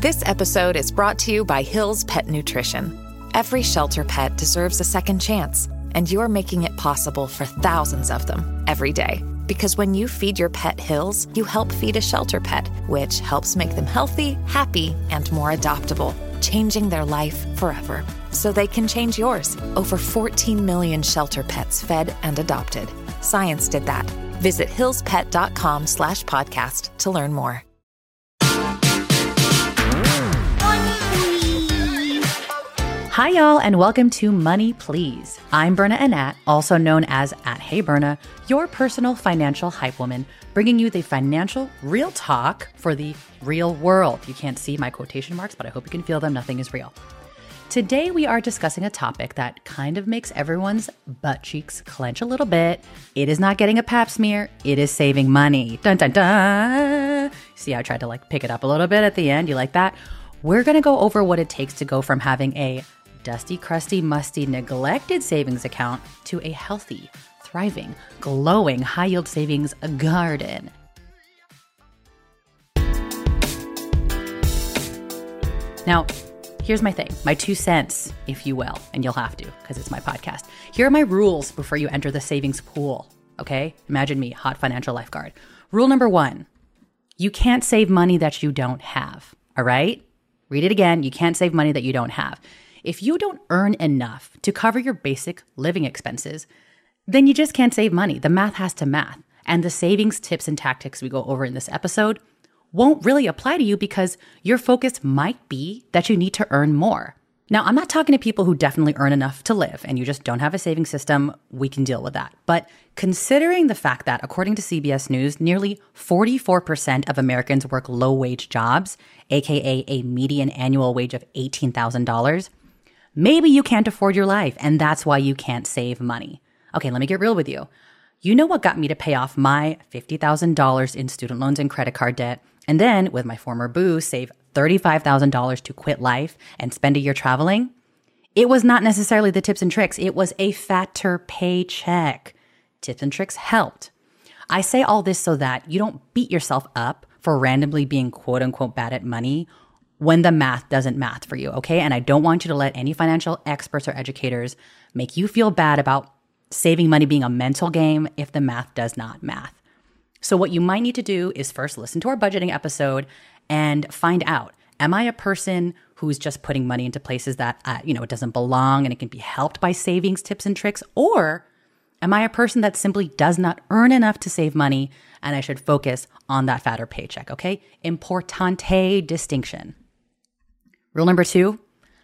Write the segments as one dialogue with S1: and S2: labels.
S1: This episode is brought to you by Hill's Pet Nutrition. Every shelter pet deserves a second chance, and you're making it possible for thousands of them every day. Because when you feed your pet Hill's, you help feed a shelter pet, which helps make them healthy, happy, and more adoptable, changing their life forever. So they can change yours. Over 14 million shelter pets fed and adopted. Science did that. Visit hillspet.com/podcast to learn more.
S2: Hi, y'all, and welcome to Money Please. I'm Berna Anat, also known as @HeyBerna, your personal financial hype woman, bringing you the financial real talk for the real world. You can't see my quotation marks, but I hope you can feel them. Nothing is real. Today, we are discussing a topic that kind of makes everyone's butt cheeks clench a little bit. It is not getting a pap smear. It is saving money. Dun, dun, dun. See how I tried to pick it up a little bit at the end? You like that? We're going to go over what it takes to go from having a dusty, crusty, musty, neglected savings account to a healthy, thriving, glowing, high-yield savings garden. Now, here's my thing, my 2 cents, if you will, and you'll have to because it's my podcast. Here are my rules before you enter the savings pool, okay? Imagine me, hot financial lifeguard. Rule number 1, you can't save money that you don't have, all right? Read it again, you can't save money that you don't have. If you don't earn enough to cover your basic living expenses, then you just can't save money. The math has to math. And the savings tips and tactics we go over in this episode won't really apply to you because your focus might be that you need to earn more. Now, I'm not talking to people who definitely earn enough to live and you just don't have a saving system. We can deal with that. But considering the fact that, according to CBS News, nearly 44% of Americans work low-wage jobs, aka a median annual wage of $18,000, maybe you can't afford your life, and that's why you can't save money. Okay, let me get real with you. You know what got me to pay off my $50,000 in student loans and credit card debt, and then, with my former boo, save $35,000 to quit life and spend a year traveling? It was not necessarily the tips and tricks. It was a fatter paycheck. Tips and tricks helped. I say all this so that you don't beat yourself up for randomly being quote-unquote bad at money when the math doesn't math for you, okay? And I don't want you to let any financial experts or educators make you feel bad about saving money being a mental game if the math does not math. So what you might need to do is first listen to our budgeting episode and find out, am I a person who's just putting money into places that, it doesn't belong and it can be helped by savings tips and tricks? Or am I a person that simply does not earn enough to save money and I should focus on that fatter paycheck, okay? Importante distinction. Rule number 2,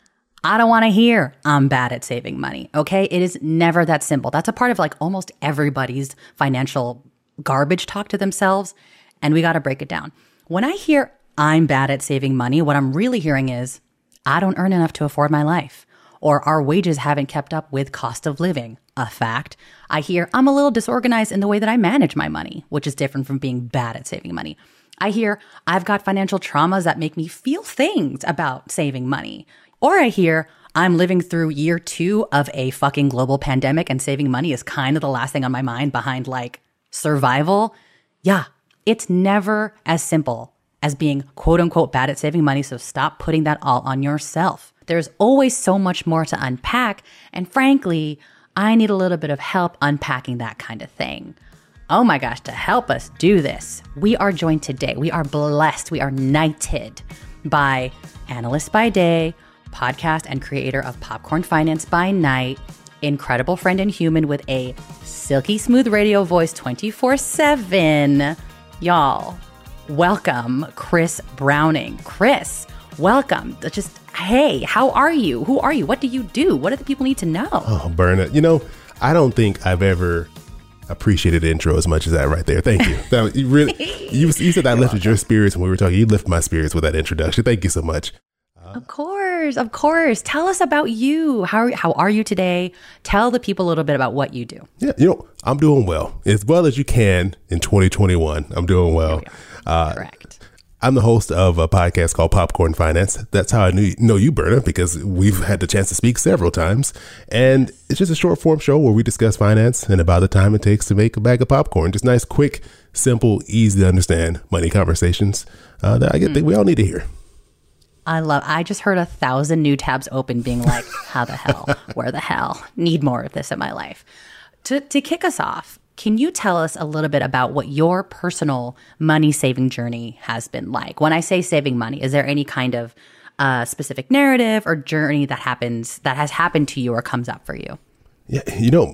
S2: I don't want to hear I'm bad at saving money, okay? It is never that simple. That's a part of almost everybody's financial garbage talk to themselves, and we got to break it down. When I hear I'm bad at saving money, what I'm really hearing is I don't earn enough to afford my life, or our wages haven't kept up with cost of living, a fact. I hear I'm a little disorganized in the way that I manage my money, which is different from being bad at saving money. I hear I've got financial traumas that make me feel things about saving money. Or I hear I'm living through year 2 of a fucking global pandemic and saving money is kind of the last thing on my mind behind survival. Yeah, it's never as simple as being quote unquote bad at saving money. So stop putting that all on yourself. There's always so much more to unpack. And frankly, I need a little bit of help unpacking that kind of thing. Oh my gosh, to help us do this, we are joined today. We are blessed. We are knighted by analyst by day, podcast and creator of Popcorn Finance by night, incredible friend and human with a silky smooth radio voice 24/7. Y'all, welcome Chris Browning. Chris, welcome. Hey, how are you? Who are you? What do you do? What do the people need to know?
S3: Oh, Berna, I don't think I've ever appreciated the intro as much as that right there. Thank you. You really, you said that lifted your spirits when we were talking. You lift my spirits with that introduction. Thank you so much.
S2: Of course. Tell us about you. How are you today? Tell the people a little bit about what you do.
S3: Yeah, I'm doing well. As well as you can in 2021. I'm doing well.
S2: Correct.
S3: I'm the host of a podcast called Popcorn Finance. That's how I know you, Berna, because we've had the chance to speak several times. And it's just a short form show where we discuss finance and about the time it takes to make a bag of popcorn. Just nice, quick, simple, easy to understand money conversations that I think we all need to hear.
S2: I just heard 1,000 new tabs open being like, how the hell, where the hell, need more of this in my life. To kick us off, can you tell us a little bit about what your personal money saving journey has been like? When I say saving money, is there any kind of specific narrative or journey that has happened to you or comes up for you?
S3: Yeah,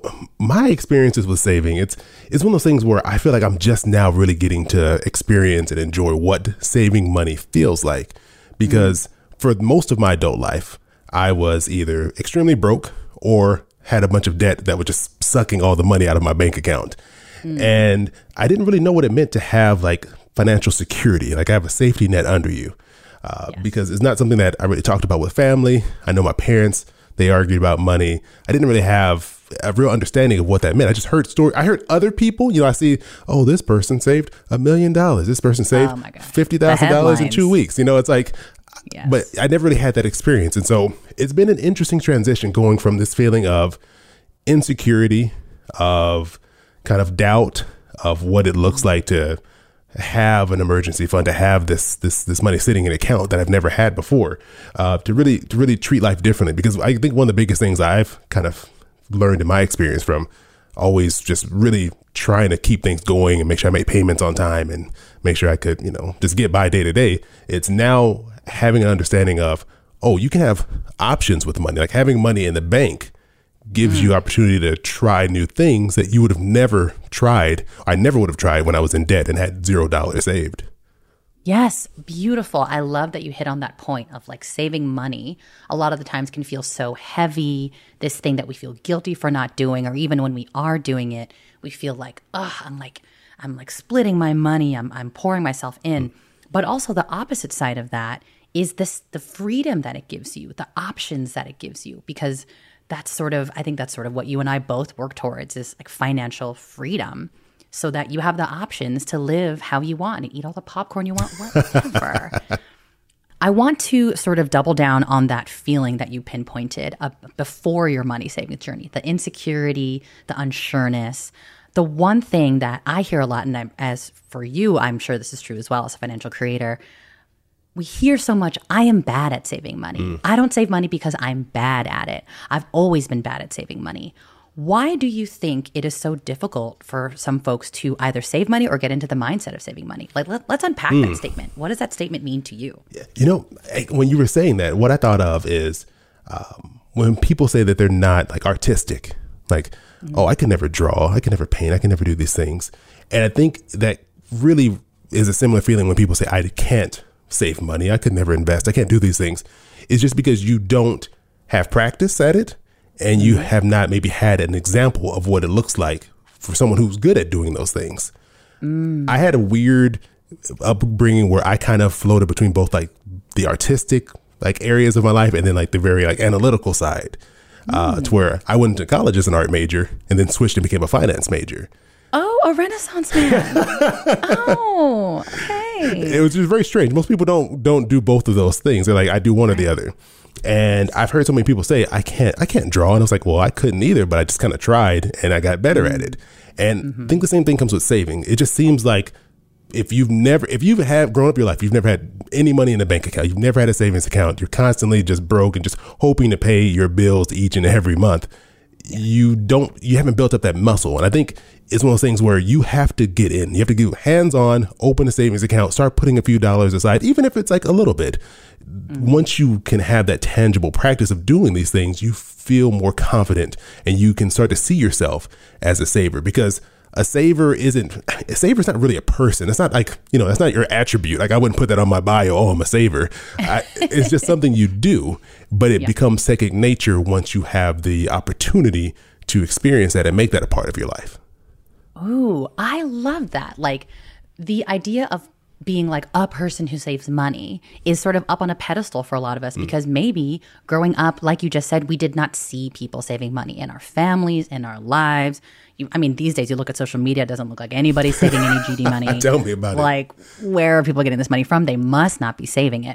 S3: my experiences with saving, it's one of those things where I feel like I'm just now really getting to experience and enjoy what saving money feels like. Because for most of my adult life, I was either extremely broke or had a bunch of debt that was just sucking all the money out of my bank account. And I didn't really know what it meant to have like financial security, like have a safety net under you, because it's not something that I really talked about with family. I know my parents, they argued about money. I didn't really have a real understanding of what that meant. I just heard stories. I heard other people, I see, oh, this person saved $1 million. This person saved $50,000 in 2 weeks. It's like, yes. But I never really had that experience. And so it's been an interesting transition going from this feeling of insecurity, of kind of doubt of what it looks like to have an emergency fund, to have this money sitting in an account that I've never had before, to really treat life differently. Because I think one of the biggest things I've kind of learned in my experience from always just really trying to keep things going and make sure I make payments on time and make sure I could, just get by day to day. It's now having an understanding of, oh, you can have options with money. Like having money in the bank gives you opportunity to try new things that you would have never tried. I never would have tried when I was in debt and had $0 saved.
S2: Yes, beautiful. I love that you hit on that point of like saving money. A lot of the times can feel so heavy, this thing that we feel guilty for not doing, or even when we are doing it, we feel like, I'm splitting my money. I'm pouring myself in. But also the opposite side of that is the freedom that it gives you, the options that it gives you, because I think that's sort of what you and I both work towards, is like financial freedom, so that you have the options to live how you want and eat all the popcorn you want, whatever. I want to sort of double down on that feeling that you pinpointed before your money saving journey, the insecurity, the unsureness. The one thing that I hear a lot, and as for you, I'm sure this is true as well as a financial creator, we hear so much, I am bad at saving money. I don't save money because I'm bad at it. I've always been bad at saving money. Why do you think it is so difficult for some folks to either save money or get into the mindset of saving money? Like, let's unpack that statement. What does that statement mean to you?
S3: When you were saying that, what I thought of is when people say that they're not like artistic, like, oh, I can never draw, I can never paint, I can never do these things. And I think that really is a similar feeling when people say, I can't save money, I could never invest, I can't do these things. It's just because you don't have practice at it, and you have not maybe had an example of what it looks like for someone who's good at doing those things. I had a weird upbringing where I kind of floated between both like the artistic like areas of my life and then like the very like analytical side, to where I went to college as an art major and then switched and became a finance major.
S2: Oh, a Renaissance man. Oh, okay.
S3: It was just very strange. Most people don't do both of those things. They're like, I do one or the other. And I've heard so many people say, I can't draw. And I was like, well, I couldn't either, but I just kind of tried and I got better at it. And I think the same thing comes with saving. It just seems like if you've grown up your life, you've never had any money in a bank account, you've never had a savings account, you're constantly just broke and just hoping to pay your bills each and every month. You haven't built up that muscle. And I think it's one of those things where you have to get in. You have to get hands-on, open a savings account, start putting a few dollars aside, even if it's like a little bit. Once you can have that tangible practice of doing these things, you feel more confident and you can start to see yourself as a saver, because a saver is not really a person. It's not like, that's not your attribute. Like I wouldn't put that on my bio. Oh, I'm a saver. It's just something you do, but it becomes second nature once you have the opportunity to experience that and make that a part of your life.
S2: Ooh, I love that. Like the idea of being like a person who saves money is sort of up on a pedestal for a lot of us, because maybe growing up, like you just said, we did not see people saving money in our families, in our lives. These days you look at social media, it doesn't look like anybody's saving any GD money.
S3: Tell me about it.
S2: Like, where are people getting this money from? They must not be saving it.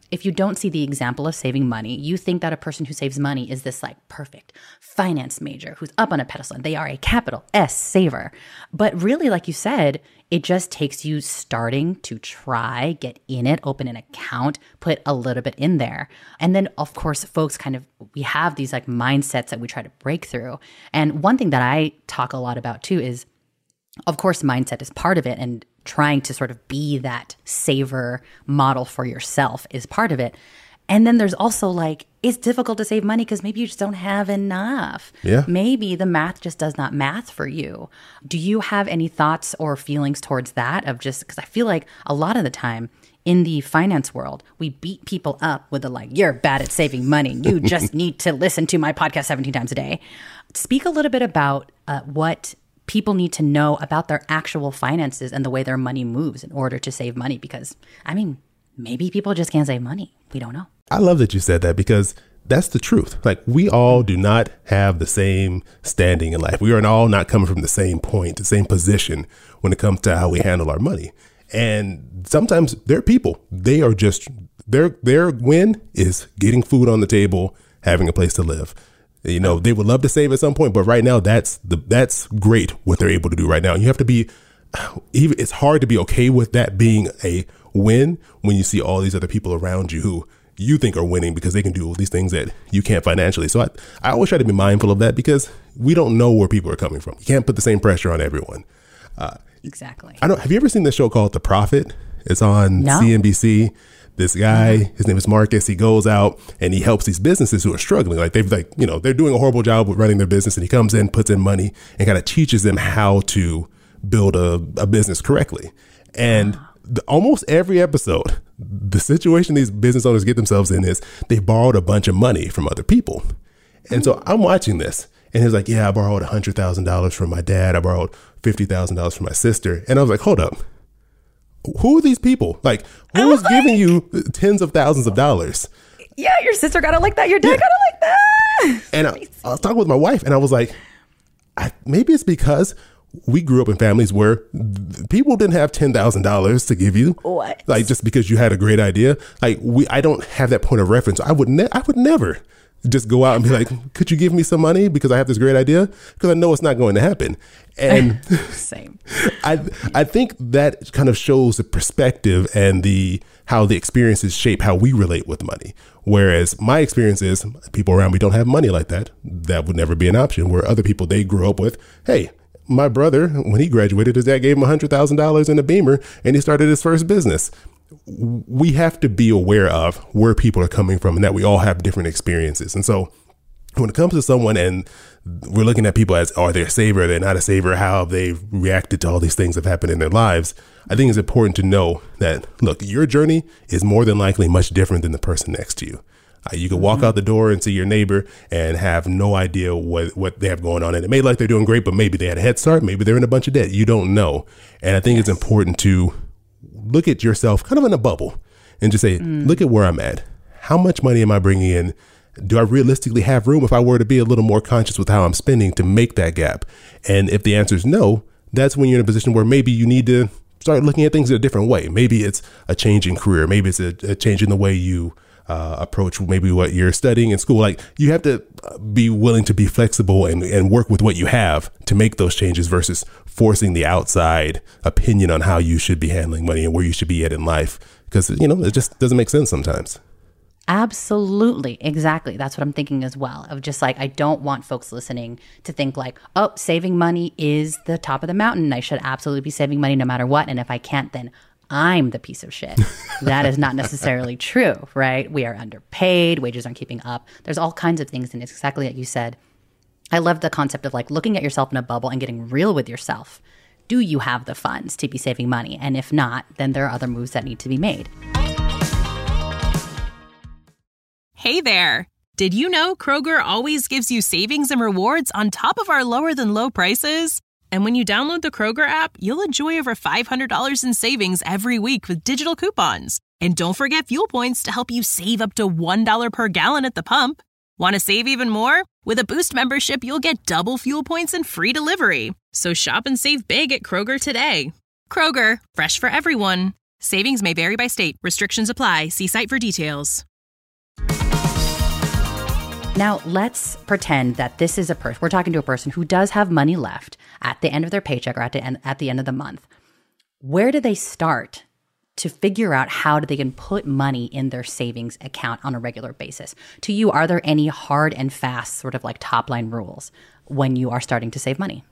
S2: if you don't see the example of saving money, you think that a person who saves money is this like perfect finance major who's up on a pedestal and they are a capital S saver. But really, like you said, it just takes you starting to try, get in it, open an account, put a little bit in there. And then, of course, folks we have these like mindsets that we try to break through. And one thing that I talk a lot about too is, of course, mindset is part of it, and trying to sort of be that saver model for yourself is part of it. And then there's also like, it's difficult to save money because maybe you just don't have enough.
S3: Yeah.
S2: Maybe the math just does not math for you. Do you have any thoughts or feelings towards that of just, because I feel like a lot of the time in the finance world, we beat people up with the like, you're bad at saving money. You just need to listen to my podcast 17 times a day. Speak a little bit about what people need to know about their actual finances and the way their money moves in order to save money. Because, I mean, maybe people just can't save money. We don't know.
S3: I love that you said that, because that's the truth. Like, we all do not have the same standing in life. We are all not coming from the same point, the same position when it comes to how we handle our money. And sometimes there are people, they are just, their win is getting food on the table, having a place to live. You know, they would love to save at some point, but right now that's great what they're able to do right now. And you have to be, it's hard to be okay with that being a win when you see all these other people around you who you think are winning because they can do all these things that you can't financially. So I always try to be mindful of that, because we don't know where people are coming from. You can't put the same pressure on everyone.
S2: Exactly.
S3: Have you ever seen the show called The Prophet? It's on
S2: No.
S3: CNBC. This guy, his name is Marcus. He goes out and he helps these businesses who are struggling. Like they're doing a horrible job with running their business, and he comes in, puts in money, and kind of teaches them how to build a business correctly. And almost every episode, the situation these business owners get themselves in is they borrowed a bunch of money from other people. And so I'm watching this, and he's like, yeah, I borrowed $100,000 from my dad. I borrowed $50,000 from my sister. And I was like, hold up. Who are these people? Like, who is giving you tens of thousands of dollars?
S2: Yeah, your sister got it like that. Your dad got it like that.
S3: And I was talking with my wife, and I was like, maybe it's because we grew up in families where people didn't have $10,000 to give you.
S2: What?
S3: Like, just because you had a great idea. Like, I don't have that point of reference. I would never just go out and be like, could you give me some money because I have this great idea? Because I know it's not going to happen. And
S2: Same.
S3: I think that kind of shows the perspective and how the experiences shape how we relate with money. Whereas my experience is people around me don't have money like that. That would never be an option. Where other people, they grew up with, hey, my brother, when he graduated, his dad gave him $100,000 in a Beamer, and he started his first business. We have to be aware of where people are coming from, and that we all have different experiences. And so when it comes to someone and we're looking at people as, are they a saver, are they not a saver, how have they reacted to all these things that have happened in their lives, I think it's important to know that, look, your journey is more than likely much different than the person next to you. You can walk out the door and see your neighbor and have no idea what they have going on. And it may look like they're doing great, but maybe they had a head start. Maybe they're in a bunch of debt. You don't know. And I think it's important to look at yourself kind of in a bubble and just say, look at where I'm at. How much money am I bringing in? Do I realistically have room if I were to be a little more conscious with how I'm spending to make that gap? And if the answer is no, that's when you're in a position where maybe you need to start looking at things in a different way. Maybe it's a change in career. Maybe it's a change in the way you approach maybe what you're studying in school. Like, you have to be willing to be flexible and work with what you have to make those changes versus forcing the outside opinion on how you should be handling money and where you should be at in life. Because, it just doesn't make sense sometimes.
S2: Absolutely. Exactly. That's what I'm thinking as well. Of just like, I don't want folks listening to think like, oh, saving money is the top of the mountain. I should absolutely be saving money no matter what. And if I can't, then I'm the piece of shit. That is not necessarily true, right? We are underpaid. Wages aren't keeping up. There's all kinds of things. And it's exactly like you said. I love the concept of like looking at yourself in a bubble and getting real with yourself. Do you have the funds to be saving money? And if not, then there are other moves that need to be made.
S4: Hey there. Did you know Kroger always gives you savings and rewards on top of our lower than low prices? And when you download the Kroger app, you'll enjoy over $500 in savings every week with digital coupons. And don't forget fuel points to help you save up to $1 per gallon at the pump. Want to save even more? With a Boost membership, you'll get double fuel points and free delivery. So shop and save big at Kroger today. Kroger, fresh for everyone. Savings may vary by state. Restrictions apply. See site for details.
S2: Now, let's pretend that this is a person. We're talking to a person who does have money left at the end of their paycheck or at the end of the month. Where do they start to figure out how they can put money in their savings account on a regular basis? To you, are there any hard and fast sort of like top line rules when you are starting to save money?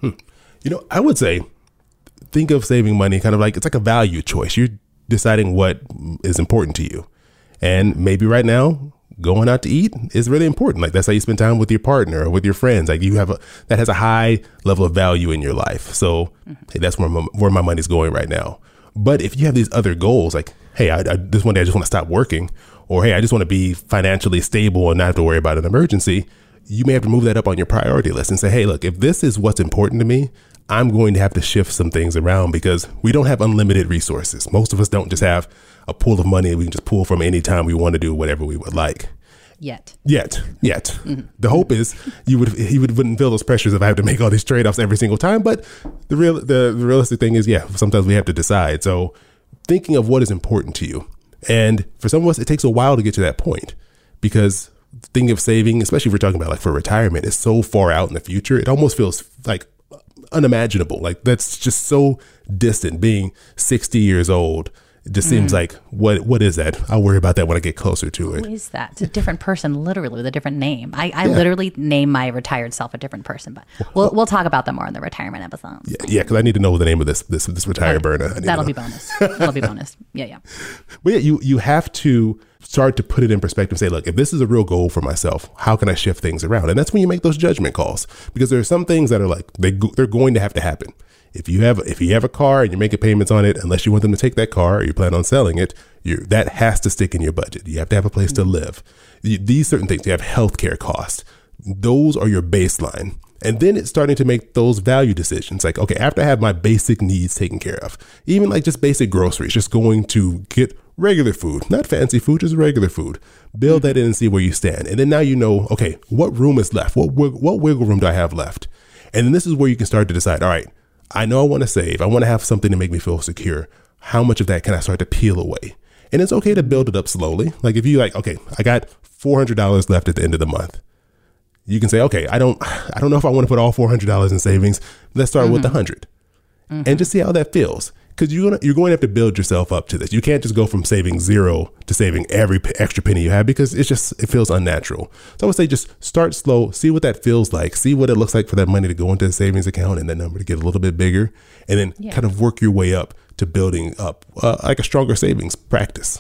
S3: I would say think of saving money kind of like it's like a value choice. You're deciding what is important to you. And maybe right now, going out to eat is really important. Like that's how you spend time with your partner or with your friends. Like that has a high level of value in your life. So hey, that's where my money's going right now. But if you have these other goals, like, hey, this one day I just want to stop working, or hey, I just want to be financially stable and not have to worry about an emergency, you may have to move that up on your priority list and say, hey, look, if this is what's important to me, I'm going to have to shift some things around because we don't have unlimited resources. Most of us don't just have a pool of money we can just pull from anytime we want to do whatever we would like.
S2: Yet.
S3: Mm-hmm. The hope is you wouldn't feel those pressures if I have to make all these trade-offs every single time. But the realistic thing is, sometimes we have to decide. So thinking of what is important to you. And for some of us, it takes a while to get to that point because thinking of saving, especially if we're talking about like for retirement, is so far out in the future. It almost feels like unimaginable. Like that's just so distant. Being 60 years old, it just seems like, what is that? I'll worry about that when I get closer to it.
S2: Who is that? It's a different person, literally with a different name. I literally name my retired self a different person, but we'll talk about that more in the retirement episodes.
S3: Yeah, because I need to know the name of this retired burner.
S2: That'll be bonus. That'll be bonus. Yeah.
S3: But yeah, you have to start to put it in perspective and say, look, if this is a real goal for myself, how can I shift things around? And that's when you make those judgment calls, because there are some things that are like, they're going to have to happen. If you have a car and you're making payments on it, unless you want them to take that car or you plan on selling it, that has to stick in your budget. You have to have a place to live. These certain things, you have healthcare costs. Those are your baseline. And then it's starting to make those value decisions. Like, okay, after I have my basic needs taken care of, even like just basic groceries, just going to get regular food, not fancy food, just regular food. Build that in and see where you stand. And then now you know, okay, what room is left? What wiggle room do I have left? And then this is where you can start to decide, all right, I know I want to save. I want to have something to make me feel secure. How much of that can I start to peel away? And it's okay to build it up slowly. Like if you okay, I got $400 left at the end of the month. You can say, okay, I don't know if I want to put all $400 in savings. Let's start with $100 and just see how that feels. Because you're going to have to build yourself up to this. You can't just go from saving zero to saving every extra penny you have, because it feels unnatural. So I would say just start slow, see what that feels like, see what it looks like for that money to go into a savings account and that number to get a little bit bigger, and then kind of work your way up to building up like a stronger savings practice.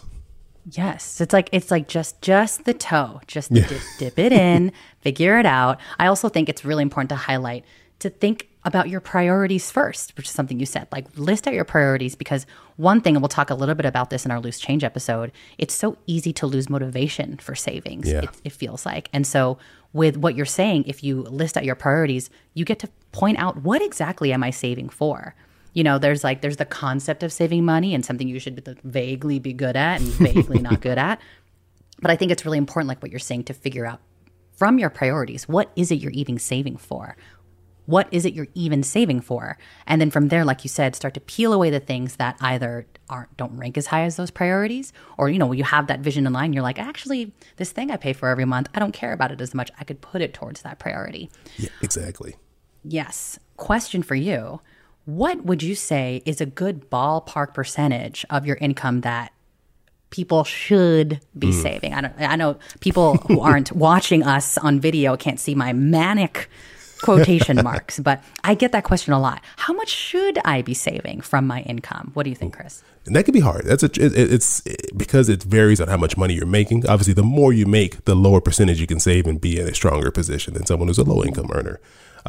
S2: Yes, it's like just the toe, just dip it in, figure it out. I also think it's really important to highlight to think about your priorities first, which is something you said. Like list out your priorities, because one thing, and we'll talk a little bit about this in our Loose Change episode, it's so easy to lose motivation for savings, it feels like. And so with what you're saying, if you list out your priorities, you get to point out, what exactly am I saving for? There's the concept of saving money and something you should vaguely be good at and vaguely not good at. But I think it's really important, like what you're saying, to figure out from your priorities, what is it you're even saving for? What is it you're even saving for? And then from there, like you said, start to peel away the things that either don't rank as high as those priorities, or, you have that vision in line. You're like, actually, this thing I pay for every month, I don't care about it as much. I could put it towards that priority.
S3: Yeah, exactly.
S2: Yes. Question for you. What would you say is a good ballpark percentage of your income that people should be saving? I know people who aren't watching us on video can't see my manic quotation marks, but I get that question a lot. How much should I be saving from my income? What do you think, Chris?
S3: And that can be hard. It's because it varies on how much money you're making. Obviously, the more you make, the lower percentage you can save and be in a stronger position than someone who's a low income earner.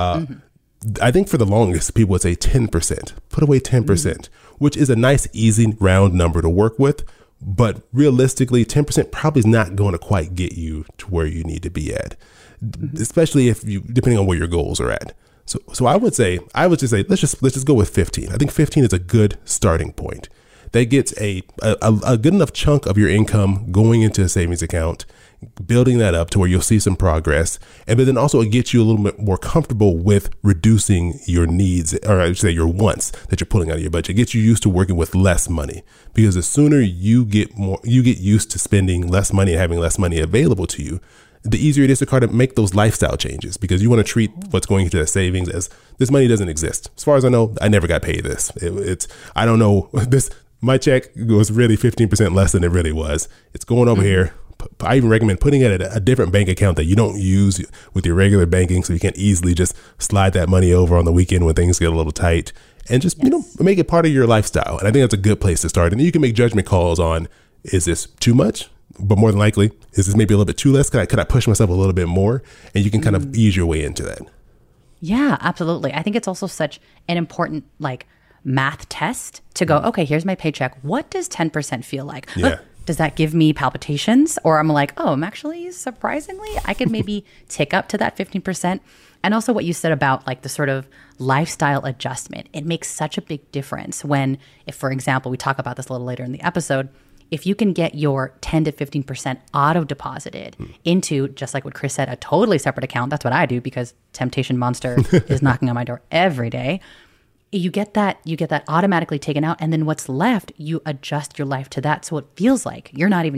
S3: I think for the longest, people would say 10%. Put away 10%, which is a nice, easy, round number to work with. But realistically, 10% probably is not going to quite get you to where you need to be at, especially depending on where your goals are at. So I would just say, let's just go with 15. I think 15 is a good starting point. that gets a good enough chunk of your income going into a savings account, building that up to where you'll see some progress. And but then also it gets you a little bit more comfortable with reducing your needs, or I should say your wants that you're pulling out of your budget. It gets you used to working with less money, because the sooner you get used to spending less money and having less money available to you, the easier it is to kind of make those lifestyle changes, because you want to treat what's going into the savings as this money doesn't exist. As far as I know, I never got paid this. I don't know this. My check was really 15% less than it really was. It's going over here. I even recommend putting it at a different bank account that you don't use with your regular banking, so you can't easily just slide that money over on the weekend when things get a little tight, and just, make it part of your lifestyle. And I think that's a good place to start. And then you can make judgment calls on, is this too much? But more than likely, is this maybe a little bit too less? Could I push myself a little bit more? And you can kind of ease your way into that.
S2: Yeah, absolutely. I think it's also such an important math test to go, okay, here's my paycheck. What does 10% feel like?
S3: Yeah.
S2: Does that give me palpitations? Or I'm like, oh, I'm actually surprisingly, I could maybe tick up to that 15%. And also what you said about the sort of lifestyle adjustment. It makes such a big difference when, if, for example, we talk about this a little later in the episode, if you can get your 10 to 15% auto deposited into, just like what Chris said, a totally separate account. That's what I do, because Temptation Monster is knocking on my door every day. You get that automatically taken out, and then what's left, you adjust your life to that. So it feels like you're not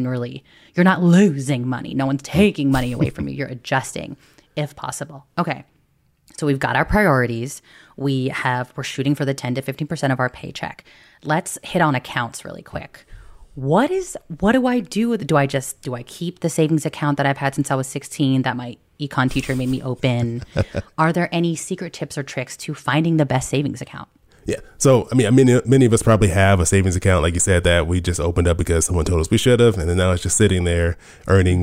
S2: losing money. No one's taking money away from you. You're adjusting if possible. Okay. So we've got our priorities. We're shooting for the 10 to 15% of our paycheck. Let's hit on accounts really quick. What do I do? Do I keep the savings account that I've had since I was 16 that my econ teacher made me open? Are there any secret tips or tricks to finding the best savings account?
S3: Yeah. So, many of us probably have a savings account, like you said, that we just opened up because someone told us we should have. And then now it's just sitting there earning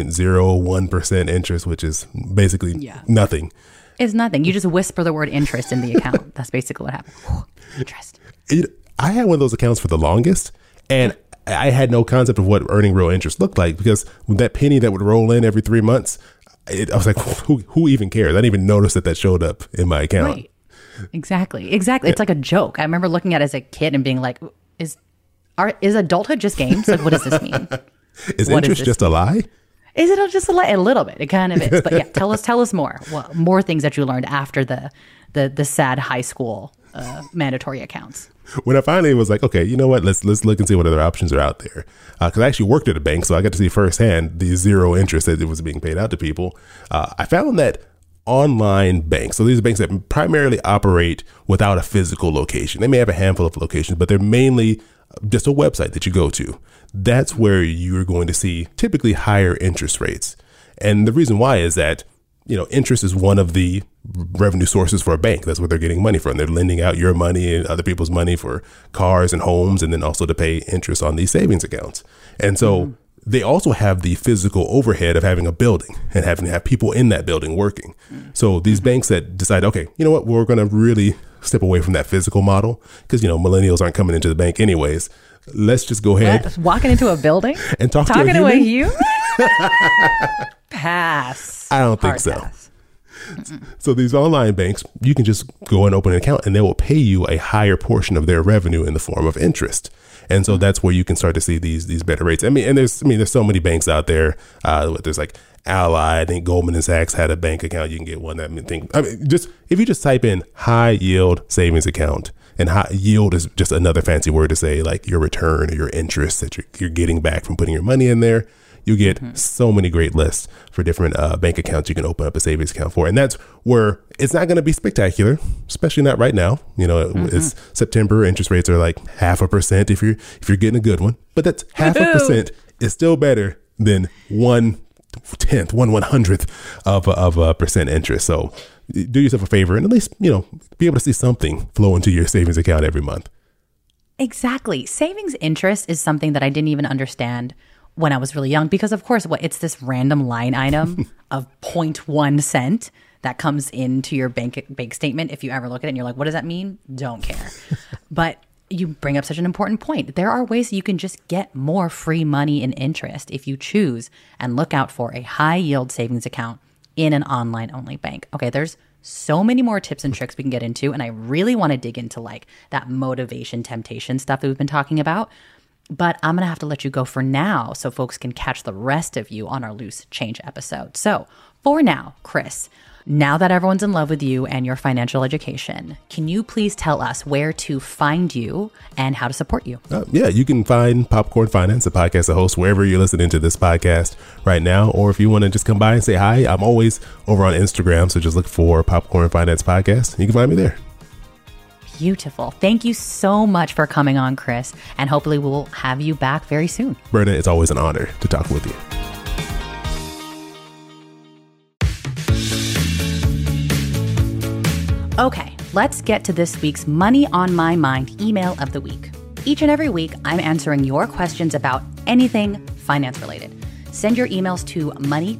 S3: 0.01% interest, which is basically nothing.
S2: It's nothing. You just whisper the word interest in the account. That's basically what happened. Interest.
S3: I had one of those accounts for the longest, and I had no concept of what earning real interest looked like, because that penny that would roll in every 3 months, I was like, who even cares? I didn't even notice that showed up in my account.
S2: Right. Exactly. It's like a joke. I remember looking at it as a kid and being like, is adulthood just games? Like, what does this mean?
S3: Is interest just a lie?
S2: Is it just a lie? A little bit. It kind of is. But yeah, tell us more. Well, more things that you learned after the sad high school mandatory accounts.
S3: When I finally was like, okay, you know what? Let's look and see what other options are out there. Because I actually worked at a bank, so I got to see firsthand the zero interest that it was being paid out to people. I found that online banks, so these are banks that primarily operate without a physical location. They may have a handful of locations, but they're mainly just a website that you go to. That's where you're going to see typically higher interest rates. And the reason why is that, interest is one of the revenue sources for a bank. That's what they're getting money from. They're lending out your money and other people's money for cars and homes, and then also to pay interest on these savings accounts. And so they also have the physical overhead of having a building and having to have people in that building working. So these banks that decide, okay, you know what, we're going to really step away from that physical model, because, millennials aren't coming into the bank anyways. Let's just go ahead.
S2: Walking into a building?
S3: And
S2: talking to a human? Pass.
S3: I don't think so. So these online banks, you can just go and open an account, and they will pay you a higher portion of their revenue in the form of interest. And so that's where you can start to see these better rates. There's so many banks out there. There's like Ally. I think Goldman Sachs had a bank account. You can get one. If you just type in high yield savings account, and high yield is just another fancy word to say like your return or your interest that you're getting back from putting your money in there. You get so many great lists for different bank accounts you can open up a savings account for. And that's where it's not going to be spectacular, especially not right now. It's September. Interest rates are like 0.5% if you're getting a good one. But that's 0.5% is still better than 1/100th of a percent interest. So do yourself a favor and at least, be able to see something flow into your savings account every month.
S2: Exactly. Savings interest is something that I didn't even understand when I was really young, because of course, it's this random line item of 0.1 cent that comes into your bank statement. If you ever look at it and you're like, what does that mean? Don't care. But you bring up such an important point. There are ways that you can just get more free money in interest if you choose and look out for a high yield savings account in an online only bank. Okay, there's so many more tips and tricks we can get into. And I really want to dig into like that motivation, temptation stuff that we've been talking about. But I'm going to have to let you go for now so folks can catch the rest of you on our Loose Change episode. So for now, Chris, now that everyone's in love with you and your financial education, can you please tell us where to find you and how to support you?
S3: Yeah, you can find Popcorn Finance, a podcast I host wherever you're listening to this podcast right now. Or if you want to just come by and say hi, I'm always over on Instagram. So just look for Popcorn Finance Podcast. You can find me there.
S2: Beautiful. Thank you so much for coming on, Chris. And hopefully we'll have you back very soon.
S3: Berna, it's always an honor to talk with you.
S2: Okay, let's get to this week's Money on My Mind email of the week. Each and every week, I'm answering your questions about anything finance related. Send your emails to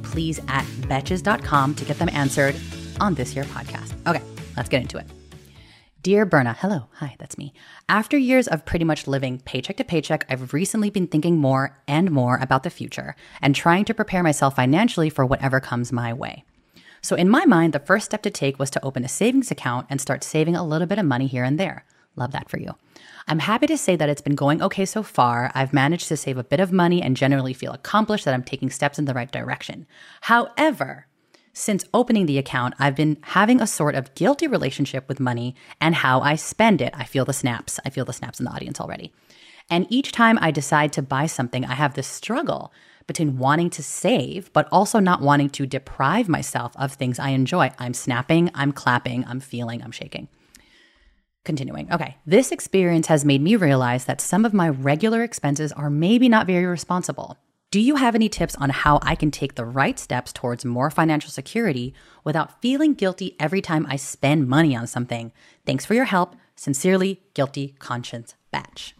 S2: moneyplease@betches.com to get them answered on this here podcast. Okay, let's get into it. Dear Berna, hello. Hi, that's me. After years of pretty much living paycheck to paycheck, I've recently been thinking more and more about the future and trying to prepare myself financially for whatever comes my way. So in my mind, the first step to take was to open a savings account and start saving a little bit of money here and there. Love that for you. I'm happy to say that it's been going okay so far. I've managed to save a bit of money and generally feel accomplished that I'm taking steps in the right direction. However, since opening the account, I've been having a sort of guilty relationship with money and how I spend it. I feel the snaps. I feel the snaps in the audience already. And each time I decide to buy something, I have this struggle between wanting to save, but also not wanting to deprive myself of things I enjoy. I'm snapping, I'm clapping, I'm feeling, I'm shaking. Continuing. Okay. This experience has made me realize that some of my regular expenses are maybe not very responsible. Do you have any tips on how I can take the right steps towards more financial security without feeling guilty every time I spend money on something? Thanks for your help. Sincerely, Guilty Conscience Batch.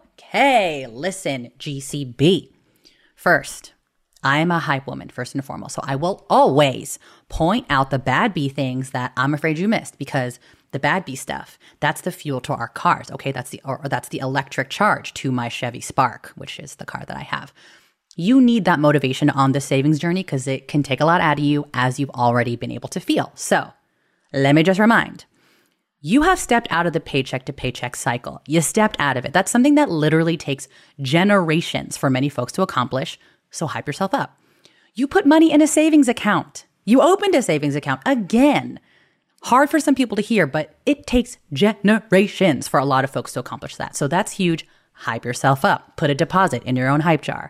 S2: Okay, listen, GCB. First, I am a hype woman, first and foremost. So I will always point out the bad B things that I'm afraid you missed, because the bad B stuff, that's the fuel to our cars. Okay, that's the electric charge to my Chevy Spark, which is the car that I have. You need that motivation on the savings journey because it can take a lot out of you, as you've already been able to feel. So let me just remind, you have stepped out of the paycheck to paycheck cycle. You stepped out of it. That's something that literally takes generations for many folks to accomplish. So hype yourself up. You put money in a savings account. You opened a savings account. Again, hard for some people to hear, but it takes generations for a lot of folks to accomplish that. So that's huge. Hype yourself up. Put a deposit in your own hype jar.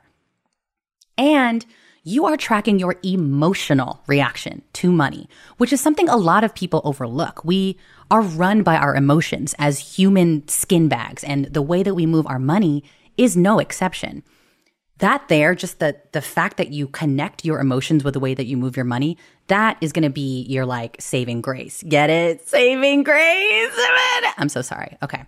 S2: And you are tracking your emotional reaction to money, which is something a lot of people overlook. We are run by our emotions as human skin bags, and the way that we move our money is no exception. That there, just the fact that you connect your emotions with the way that you move your money, that is going to be your like saving grace. Get it? Saving grace. I'm so sorry. Okay.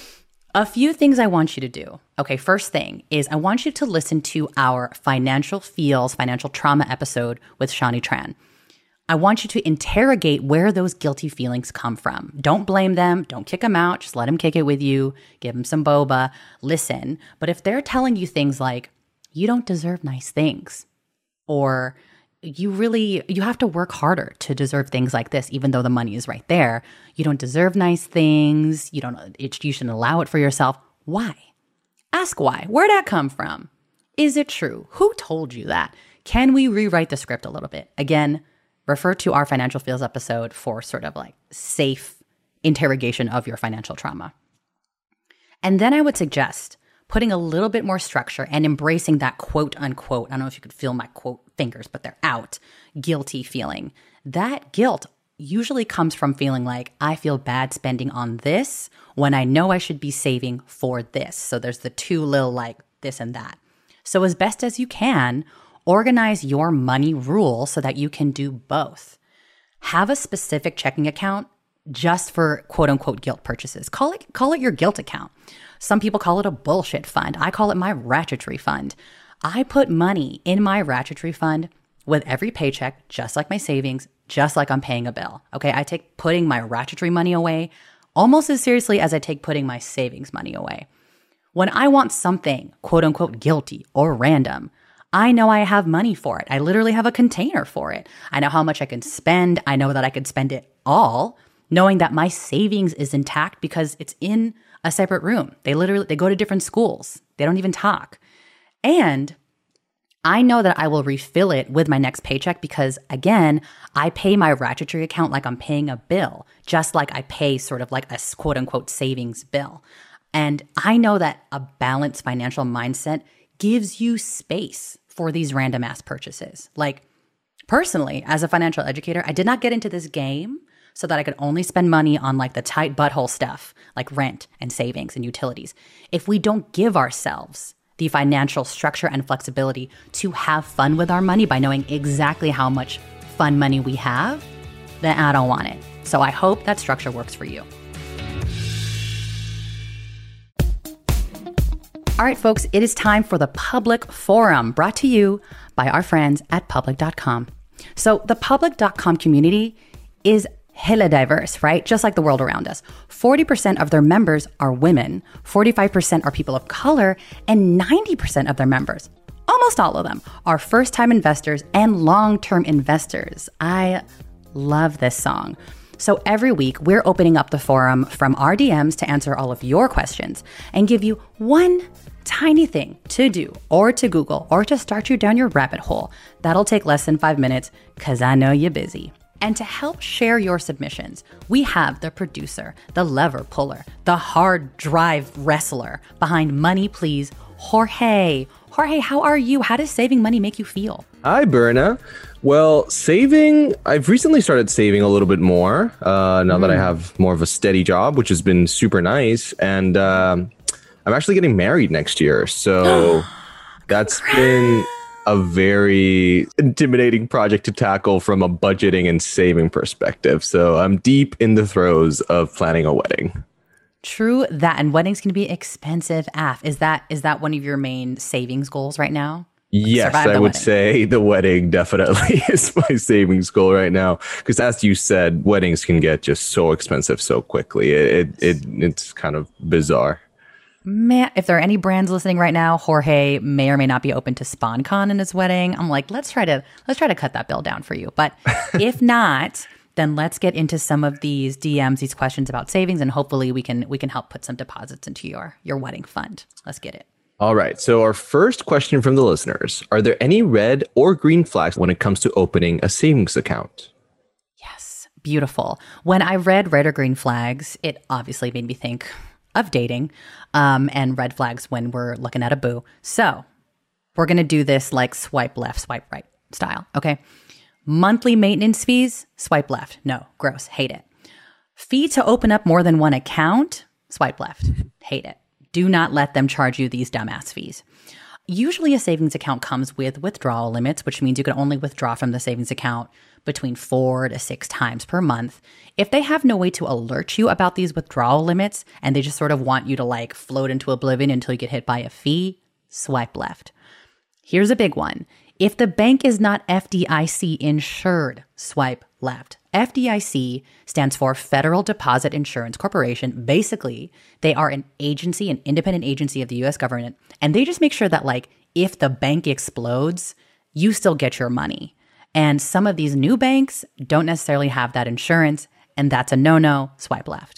S2: A few things I want you to do. Okay, first thing is I want you to listen to our financial trauma episode with Shani Tran. I want you to interrogate where those guilty feelings come from. Don't blame them. Don't kick them out. Just let them kick it with you. Give them some boba. Listen. But if they're telling you things like, you don't deserve nice things, or you have to work harder to deserve things like this, even though the money is right there. You don't deserve nice things. You shouldn't allow it for yourself. Why? Ask why. Where'd that come from? Is it true? Who told you that? Can we rewrite the script a little bit? Again, refer to our financial feels episode for sort of like safe interrogation of your financial trauma. And then I would suggest putting a little bit more structure and embracing that quote unquote, I don't know if you could feel my quote fingers, but they're out, guilty feeling. That guilt usually comes from feeling like I feel bad spending on this when I know I should be saving for this. So there's the two little like this and that. So as best as you can, organize your money rules so that you can do both. Have a specific checking account just for quote unquote guilt purchases. Call it your guilt account. Some people call it a bullshit fund. I call it my ratchetry fund. I put money in my ratchetry fund with every paycheck, just like my savings, just like I'm paying a bill. Okay, I take putting my ratchetry money away almost as seriously as I take putting my savings money away. When I want something quote unquote guilty or random, I know I have money for it. I literally have a container for it. I know how much I can spend. I know that I could spend it all knowing that my savings is intact because it's in a separate room. They go to different schools. They don't even talk. And I know that I will refill it with my next paycheck because, again, I pay my Ratchetry account like I'm paying a bill, just like I pay sort of like a quote unquote savings bill. And I know that a balanced financial mindset gives you space for these random ass purchases. Like, personally, as a financial educator, I did not get into this game so that I could only spend money on like the tight butthole stuff, like rent and savings and utilities. If we don't give ourselves the financial structure and flexibility to have fun with our money by knowing exactly how much fun money we have, then I don't want it. So I hope that structure works for you. All right, folks, it is time for the Public Forum, brought to you by our friends at Public.com. So the Public.com community is hella diverse, right? Just like the world around us. 40% of their members are women, 45% are people of color, and 90% of their members, almost all of them, are first-time investors and long-term investors. I love this song. So every week, we're opening up the forum from our DMs to answer all of your questions and give you one tiny thing to do or to Google or to start you down your rabbit hole. That'll take less than 5 minutes because I know you're busy. And to help share your submissions, we have the producer, the lever puller, the hard drive wrestler behind Money Please, Jorge. Jorge, how are you? How does saving money make you feel?
S5: Hi, Berna. Well, I've recently started saving a little bit more now that I have more of a steady job, which has been super nice. And I'm actually getting married next year. So that's been a very intimidating project to tackle from a budgeting and saving perspective. So I'm deep in the throes of planning a wedding.
S2: True that. And weddings can be expensive AF. Is that one of your main savings goals right now?
S5: Yes, I would say the wedding definitely is my savings goal right now. Because as you said, weddings can get just so expensive so quickly. It's kind of bizarre.
S2: Man, if there are any brands listening right now, Jorge may or may not be open to SponCon in his wedding. I'm like, let's try to cut that bill down for you. But if not, then let's get into some of these DMs, these questions about savings, and hopefully we can help put some deposits into your wedding fund. Let's get it.
S5: All right. So our first question from the listeners: are there any red or green flags when it comes to opening a savings account?
S2: Yes, beautiful. When I read red or green flags, it obviously made me think of dating and red flags when we're looking at a boo. So we're going to do this like swipe left, swipe right style. Okay. Monthly maintenance fees, swipe left. No, gross. Hate it. Fee to open up more than one account, swipe left. Hate it. Do not let them charge you these dumbass fees. Usually a savings account comes with withdrawal limits, which means you can only withdraw from the savings account between 4 to 6 times per month. If they have no way to alert you about these withdrawal limits and they just sort of want you to like float into oblivion until you get hit by a fee, swipe left. Here's a big one. If the bank is not FDIC insured, swipe left. FDIC stands for Federal Deposit Insurance Corporation. Basically, they are an agency, an independent agency of the US government, and they just make sure that like if the bank explodes, you still get your money. And some of these new banks don't necessarily have that insurance, and that's a no-no, swipe left.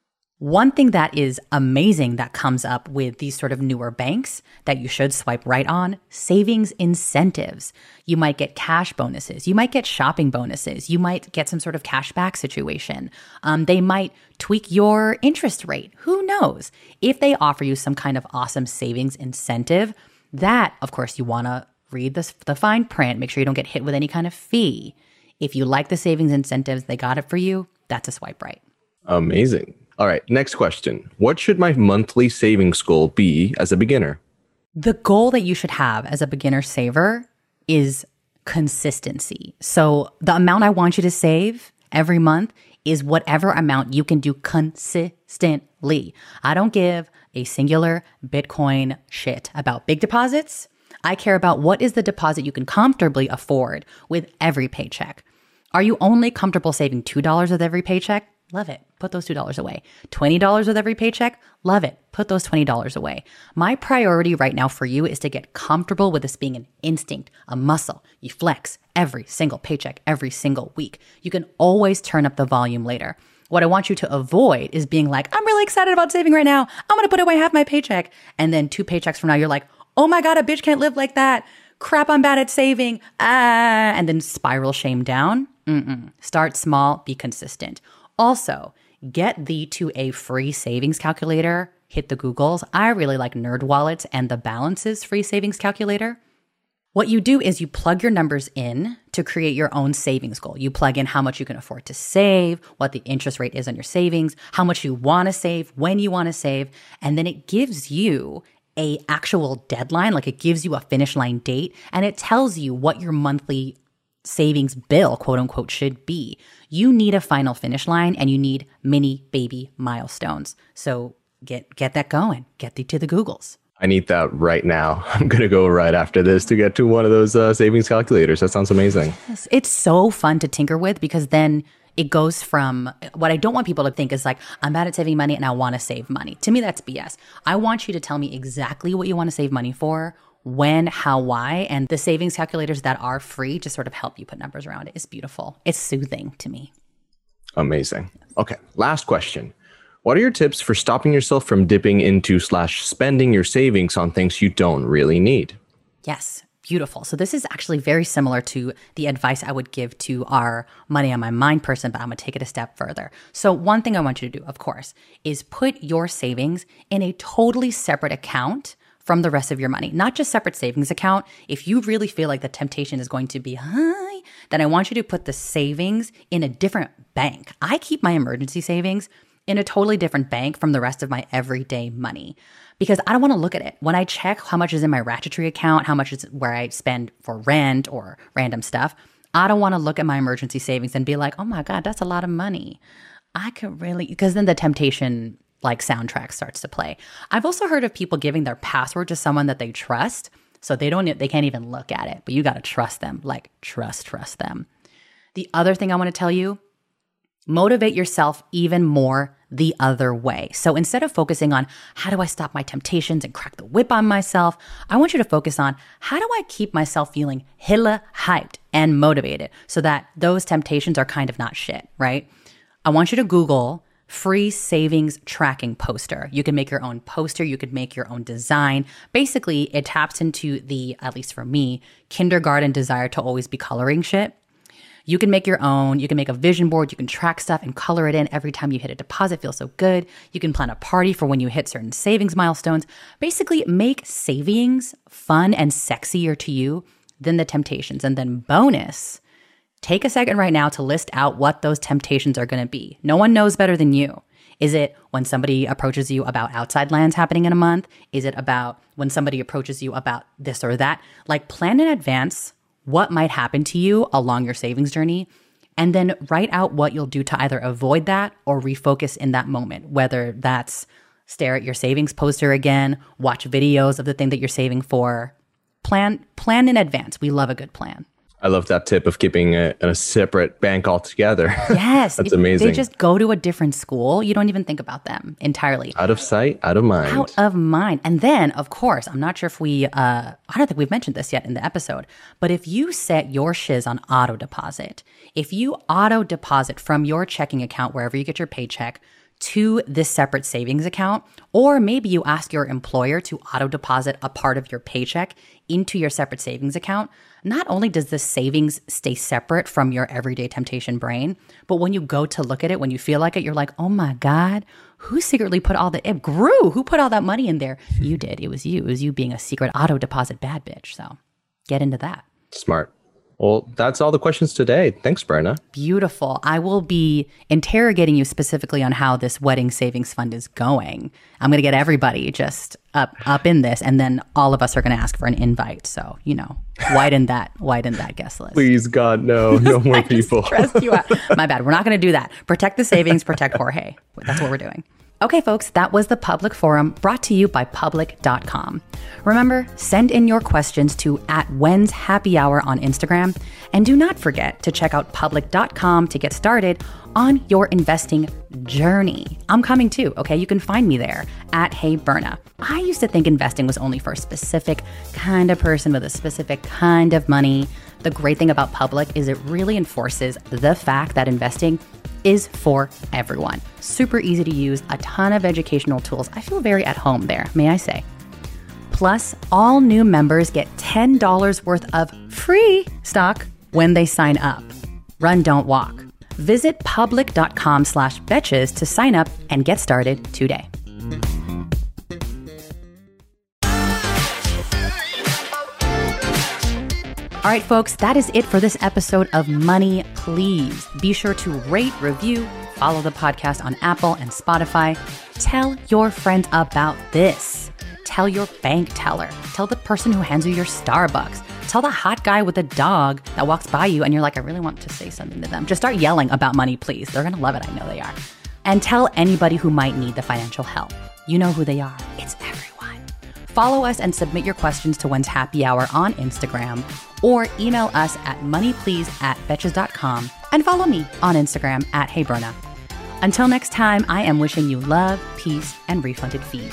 S2: One thing that is amazing that comes up with these sort of newer banks that you should swipe right on, savings incentives. You might get cash bonuses. You might get shopping bonuses. You might get some sort of cashback situation. They might tweak your interest rate. Who knows? If they offer you some kind of awesome savings incentive, that, of course, you want to read the fine print. Make sure you don't get hit with any kind of fee. If you like the savings incentives, they got it for you. That's a swipe right.
S5: Amazing. All right, next question. What should my monthly savings goal be as a beginner?
S2: The goal that you should have as a beginner saver is consistency. So the amount I want you to save every month is whatever amount you can do consistently. I don't give a singular Bitcoin shit about big deposits. I care about what is the deposit you can comfortably afford with every paycheck. Are you only comfortable saving $2 with every paycheck? Love it. Put those $2 away. $20 with every paycheck? Love it. Put those $20 away. My priority right now for you is to get comfortable with this being an instinct, a muscle. You flex every single paycheck, every single week. You can always turn up the volume later. What I want you to avoid is being like, I'm really excited about saving right now. I'm going to put away half my paycheck. And then 2 paychecks from now, you're like, oh my God, a bitch can't live like that. Crap, I'm bad at saving. And then spiral shame down. Start small, be consistent. Also, get thee to a free savings calculator. Hit the Googles. I really like NerdWallet's and the Balances free savings calculator. What you do is you plug your numbers in to create your own savings goal. You plug in how much you can afford to save, what the interest rate is on your savings, how much you want to save, when you want to save, and then it gives you a actual deadline, like it gives you a finish line date, and it tells you what your monthly savings bill, quote unquote, should be. You need a final finish line and you need mini baby milestones. So get that going. Get thee to the Googles.
S5: I need that right now. I'm going to go right after this to get to one of those savings calculators. That sounds amazing.
S2: Yes, it's so fun to tinker with because then it goes from what I don't want people to think is like, I'm bad at saving money and I want to save money. To me, that's BS. I want you to tell me exactly what you want to save money for, when, how, why, and the savings calculators that are free just sort of help you put numbers around it. It's beautiful. It's soothing to me.
S5: Amazing. Okay, last question. What are your tips for stopping yourself from dipping into / spending your savings on things you don't really need?
S2: Yes, beautiful. So this is actually very similar to the advice I would give to our money on my mind person, but I'm going to take it a step further. So one thing I want you to do, of course, is put your savings in a totally separate account from the rest of your money, not just separate savings account. If you really feel like the temptation is going to be high, then I want you to put the savings in a different bank. I keep my emergency savings in a totally different bank from the rest of my everyday money because I don't want to look at it. When I check how much is in my Ratchetry account, how much is where I spend for rent or random stuff, I don't want to look at my emergency savings and be like, oh my God, that's a lot of money. I could really, because then the temptation like soundtrack starts to play. I've also heard of people giving their password to someone that they trust, so they can't even look at it, but you got to trust them, like trust them. The other thing I want to tell you, motivate yourself even more the other way. So instead of focusing on how do I stop my temptations and crack the whip on myself, I want you to focus on how do I keep myself feeling hella hyped and motivated so that those temptations are kind of not shit, right? I want you to Google free savings tracking poster. You can make your own poster. You could make your own design. Basically, it taps into the, at least for me, kindergarten desire to always be coloring shit. You can make your own. You can make a vision board. You can track stuff and color it in every time you hit a deposit. Feels so good. You can plan a party for when you hit certain savings milestones. Basically, make savings fun and sexier to you than the temptations. And then bonus, take a second right now to list out what those temptations are going to be. No one knows better than you. Is it when somebody approaches you about outside lands happening in a month? Is it about when somebody approaches you about this or that? Like plan in advance what might happen to you along your savings journey, and then write out what you'll do to either avoid that or refocus in that moment, whether that's stare at your savings poster again, watch videos of the thing that you're saving for. Plan in advance. We love a good plan.
S5: I love that tip of keeping a separate bank altogether.
S2: Yes.
S5: That's amazing.
S2: They just go to a different school. You don't even think about them entirely.
S5: Out of sight, out of mind.
S2: Out of mind. And then, of course, I'm not sure if I don't think we've mentioned this yet in the episode, but if you set your shiz on auto deposit, if you auto deposit from your checking account, wherever you get your paycheck, to this separate savings account, or maybe you ask your employer to auto deposit a part of your paycheck into your separate savings account, not only does the savings stay separate from your everyday temptation brain, but when you go to look at it, when you feel like it, you're like, oh my God, who secretly put it grew? Who put all that money in there? You did. It was you. It was you being a secret auto deposit bad bitch. So get into that.
S5: Smart. Well, that's all the questions today. Thanks, Berna.
S2: Beautiful. I will be interrogating you specifically on how this wedding savings fund is going. I'm going to get everybody just up in this, and then all of us are going to ask for an invite. So, widen that guest list.
S5: Please, God, no more
S2: I
S5: people.
S2: Just stressed you out. My bad. We're not going to do that. Protect the savings, protect Jorge. That's what we're doing. Okay, folks, that was the Public Forum brought to you by Public.com. Remember, send in your questions to @When'sHappyHour on Instagram. And do not forget to check out Public.com to get started on your investing journey. I'm coming too, okay? You can find me there @HeyBerna. I used to think investing was only for a specific kind of person with a specific kind of money. The great thing about Public is it really enforces the fact that investing is for everyone. Super easy to use, a ton of educational tools. I feel very at home there, may I say. Plus, all new members get $10 worth of free stock when they sign up. Run, don't walk. Visit public.com/betches to sign up and get started today. All right, folks, that is it for this episode of Money Please. Be sure to rate, review, follow the podcast on Apple and Spotify. Tell your friends about this. Tell your bank teller. Tell the person who hands you your Starbucks. Tell the hot guy with a dog that walks by you and you're like, I really want to say something to them. Just start yelling about Money Please. They're going to love it. I know they are. And tell anybody who might need the financial help. You know who they are. It's everyone. Follow us and submit your questions to When's Happy Hour on Instagram or email us at moneyplease@betches.com and follow me on Instagram @HeyBerna. Until next time, I am wishing you love, peace, and refunded fees.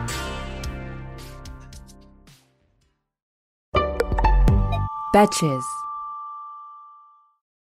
S1: Betches.